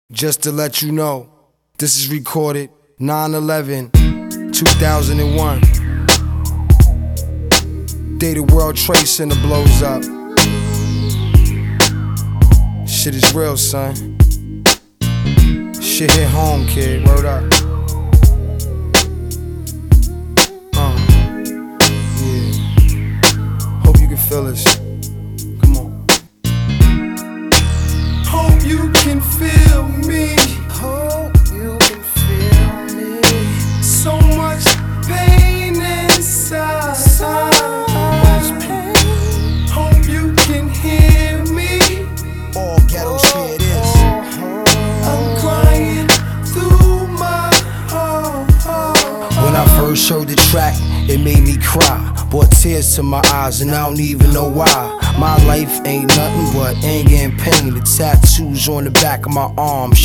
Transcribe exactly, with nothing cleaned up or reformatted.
Just to let you know, this is recorded nine eleven two thousand one. Day the World Trade Center blows up. Shit is real, son. Shit hit home, kid. Word up. Uh, yeah. Hope you can feel this. Come on. Hope you can feel me. Hope you can feel me. So much pain inside. So much pain. Hope you can hear me. All ghetto shit is. I'm crying through my heart. When I first heard the track, it made me cry. Brought tears to my eyes and I don't even know why. My life ain't nothing but anger and pain. The tattoos on the back of my arms